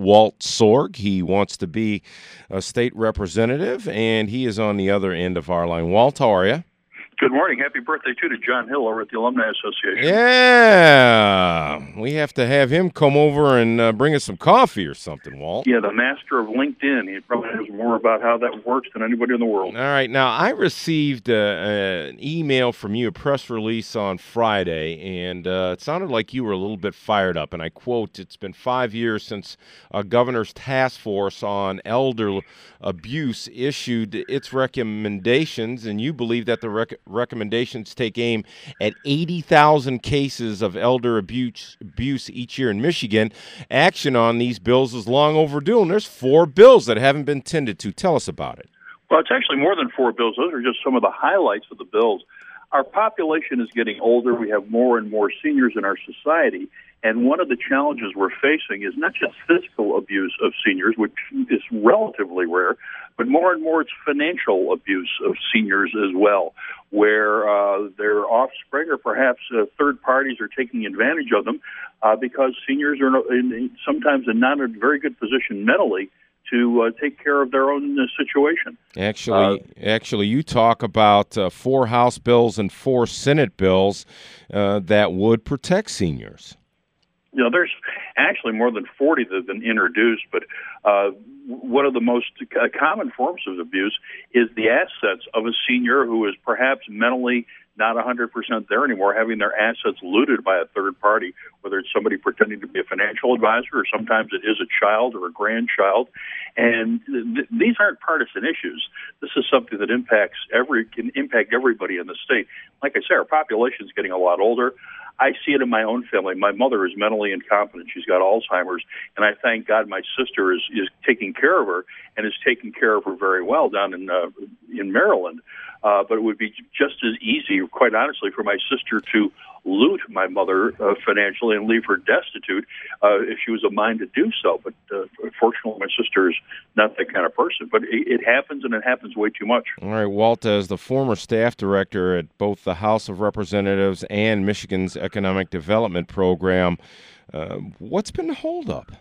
Walt Sorg. He wants to be a state representative, and he is on the other end of our line. Walt, how are you? Good morning. Happy birthday, too, to John Hill over at the Alumni Association. Yeah. We have to have him come over and bring us some coffee or something, Walt. Yeah, the master of LinkedIn. He probably knows more about how that works than anybody in the world. All right. Now, I received an email from you, a press release on Friday, and it sounded like you were a little bit fired up. And I quote, "It's been 5 years since a governor's task force on elder abuse issued its recommendations, and you believe that the recommendations take aim at 80,000 cases of elder abuse each year in Michigan. Action on these bills is long overdue, and there's 4 bills that haven't been tended to. Tell us about it." Well, it's actually more than 4 bills. Those are just some of the highlights of the bills. Our population is getting older. We have more and more seniors in our society. And one of the challenges we're facing is not just physical abuse of seniors, which is relatively rare, but more and more it's financial abuse of seniors as well, where their offspring or perhaps third parties are taking advantage of them because seniors are sometimes not in a very good position mentally to take care of their own situation. Actually, you talk about 4 House bills and 4 Senate bills that would protect seniors. You know, there's actually more than 40 that have been introduced, but one of the most common forms of abuse is the assets of a senior who is perhaps mentally not 100% there anymore, having their assets looted by a third party, whether it's somebody pretending to be a financial advisor or sometimes it is a child or a grandchild. And these aren't partisan issues. This is something that can impact everybody in the state. Like I say, our population is getting a lot older. I see it in my own family. My mother is mentally incompetent. She's got Alzheimer's, and I thank God my sister is taking care of her and is taking care of her very well down in Maryland. But it would be just as easy, quite honestly, for my sister to loot my mother financially and leave her destitute if she was a mind to do so. But fortunately, my sister is not that kind of person. But it happens, and it happens way too much. All right, Walt, as the former staff director at both the House of Representatives and Michigan's Economic Development Program, what's been the holdup?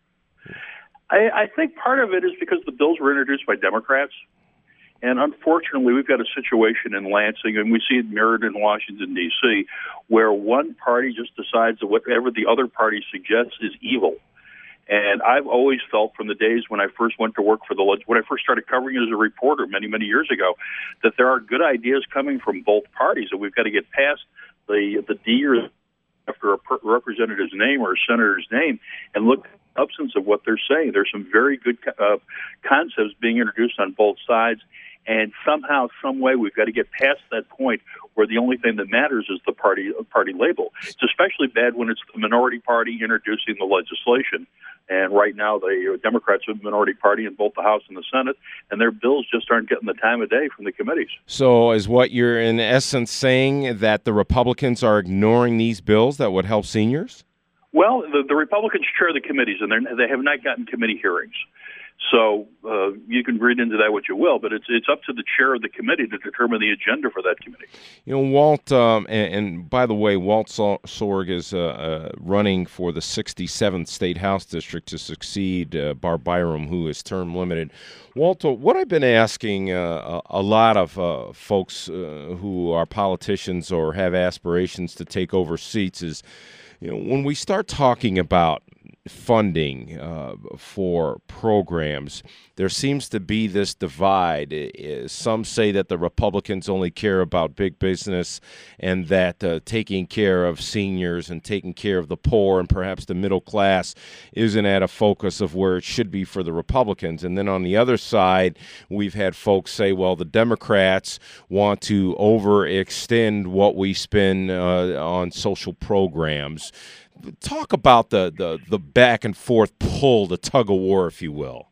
I think part of it is because the bills were introduced by Democrats. And unfortunately, we've got a situation in Lansing, and we see it mirrored in Washington, D.C., where one party just decides that whatever the other party suggests is evil. And I've always felt from the days when I first went to work for when I first started covering it as a reporter many, many years ago, that there are good ideas coming from both parties, and we've got to get past the D or after a representative's name or a senator's name and look at the substance of what they're saying. There's some very good concepts being introduced on both sides. And somehow, some way, we've got to get past that point where the only thing that matters is the party label. It's especially bad when it's the minority party introducing the legislation. And right now, the Democrats are the minority party in both the House and the Senate, and their bills just aren't getting the time of day from the committees. So is what you're in essence saying that the Republicans are ignoring these bills that would help seniors? Well, the Republicans chair the committees, and they have not gotten committee hearings. So you can read into that what you will, but it's up to the chair of the committee to determine the agenda for that committee. You know, Walt, and by the way, Walt Sorg is running for the 67th State House District to succeed Barb Byram, who is term limited. Walt, what I've been asking a lot of folks who are politicians or have aspirations to take over seats is, you know, when we start talking about funding for programs, there seems to be this divide. Some say that the Republicans only care about big business and that taking care of seniors and taking care of the poor and perhaps the middle class isn't at a focus of where it should be for the Republicans. And then on the other side, we've had folks say, well, the Democrats want to overextend what we spend on social programs. Talk about the back and forth pull, the tug of war, if you will.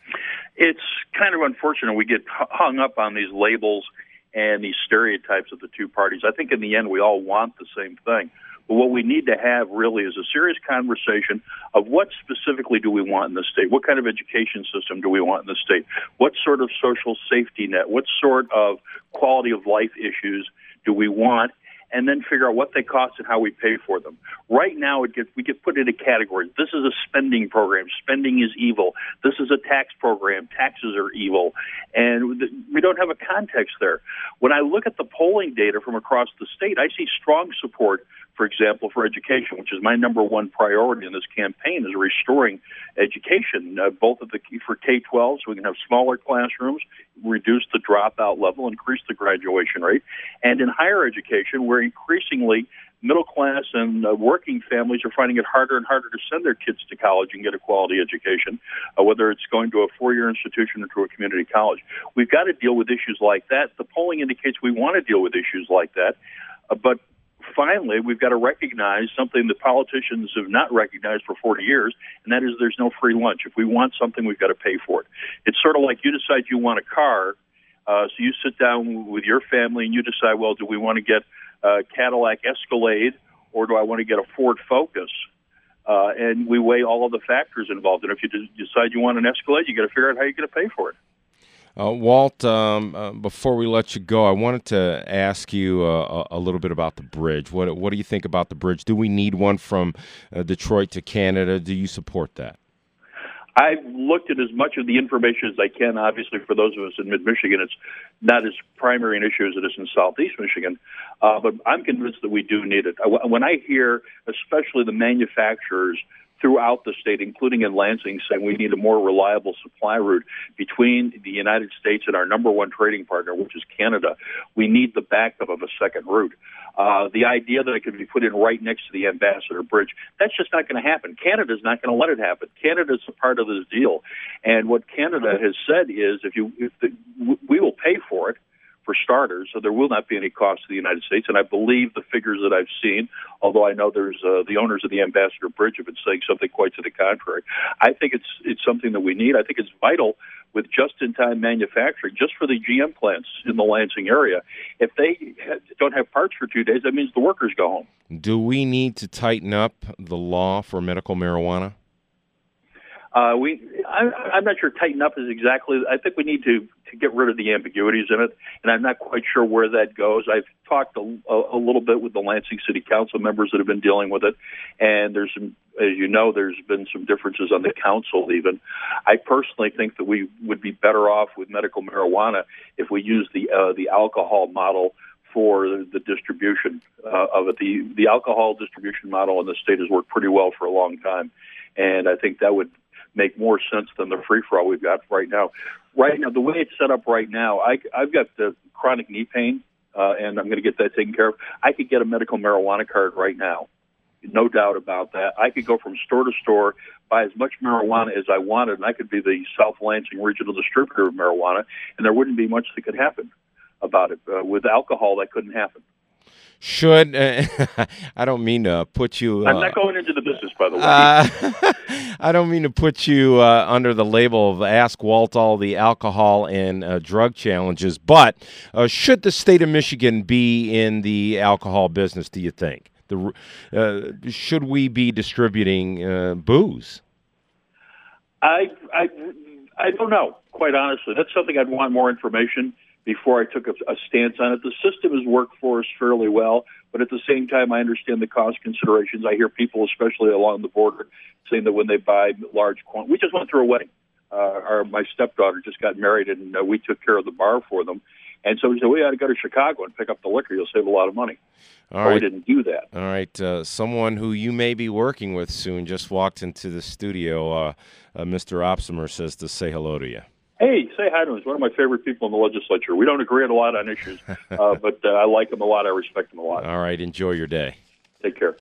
It's kind of unfortunate we get hung up on these labels and these stereotypes of the two parties. I think in the end we all want the same thing. But what we need to have really is a serious conversation of what specifically do we want in the state? What kind of education system do we want in the state? What sort of social safety net? What sort of quality of life issues do we want? and then figure out what they cost and how we pay for them. Right now, we get put into categories. This is a spending program. Spending is evil. This is a tax program. Taxes are evil. And we don't have a context there. When I look at the polling data from across the state, I see strong support, for example, for education, which is my number one priority in this campaign, is restoring education, both for K-12, so we can have smaller classrooms, reduce the dropout level, increase the graduation rate, and in higher education, where increasingly middle class and working families are finding it harder and harder to send their kids to college and get a quality education, whether it's going to a four-year institution or to a community college. We've got to deal with issues like that. The polling indicates we want to deal with issues like that, but finally, we've got to recognize something that politicians have not recognized for 40 years, and that is there's no free lunch. If we want something, we've got to pay for it. It's sort of like you decide you want a car, so you sit down with your family and you decide, well, do we want to get a Cadillac Escalade or do I want to get a Ford Focus? And we weigh all of the factors involved. And if you decide you want an Escalade, you got to figure out how you're going to pay for it. Walt, before we let you go, I wanted to ask you a little bit about the bridge. What do you think about the bridge? Do we need one from Detroit to Canada? Do you support that? I've looked at as much of the information as I can. Obviously, for those of us in mid-Michigan, it's not as primary an issue as it is in southeast Michigan, but I'm convinced that we do need it. When I hear, especially the manufacturers throughout the state, including in Lansing, saying we need a more reliable supply route between the United States and our number one trading partner, which is Canada, we need the backup of a second route. The idea that it could be put in right next to the Ambassador Bridge, that's just not going to happen. Canada's not going to let it happen. Canada's a part of this deal. And what Canada has said is we will pay for it, for starters, so there will not be any cost to the United States. And I believe the figures that I've seen, although I know there's the owners of the Ambassador Bridge have been saying something quite to the contrary. I think it's something that we need. I think it's vital with just-in-time manufacturing, just for the GM plants in the Lansing area. If they don't have parts for 2 days, that means the workers go home. Do we need to tighten up the law for medical marijuana? I'm not sure tighten up is exactly. I think we need to get rid of the ambiguities in it, and I'm not quite sure where that goes. I've talked a little bit with the Lansing City Council members that have been dealing with it, and there's some, as you know, there's been some differences on the council even. I personally think that we would be better off with medical marijuana if we use the alcohol model for the distribution of it. The alcohol distribution model in the state has worked pretty well for a long time, and I think that would make more sense than the free-for-all we've got right now. Right now, the way it's set up right now, I've got the chronic knee pain, and I'm going to get that taken care of. I could get a medical marijuana card right now, no doubt about that. I could go from store to store, buy as much marijuana as I wanted, and I could be the South Lansing regional distributor of marijuana, and there wouldn't be much that could happen about it. With alcohol, that couldn't happen. Should I don't mean to put you. I'm not going into the business, by the way. I don't mean to put you under the label of Ask Walt all the alcohol and drug challenges, but should the state of Michigan be in the alcohol business? Do you think? Should we be distributing booze? I don't know. Quite honestly, that's something I'd want more information before I took a stance on it. The system has worked for us fairly well, but at the same time, I understand the cost considerations. I hear people, especially along the border, saying that when they buy large quantities, we just went through a wedding. My stepdaughter just got married, and we took care of the bar for them. And so we said, we ought to go to Chicago and pick up the liquor. You'll save a lot of money. All right. We didn't do that. All right. Someone who you may be working with soon just walked into the studio. Mr. Opsimer says to say hello to you. Hey, say hi to him. He's one of my favorite people in the legislature. We don't agree on a lot on issues, but I like him a lot. I respect him a lot. All right. Enjoy your day. Take care.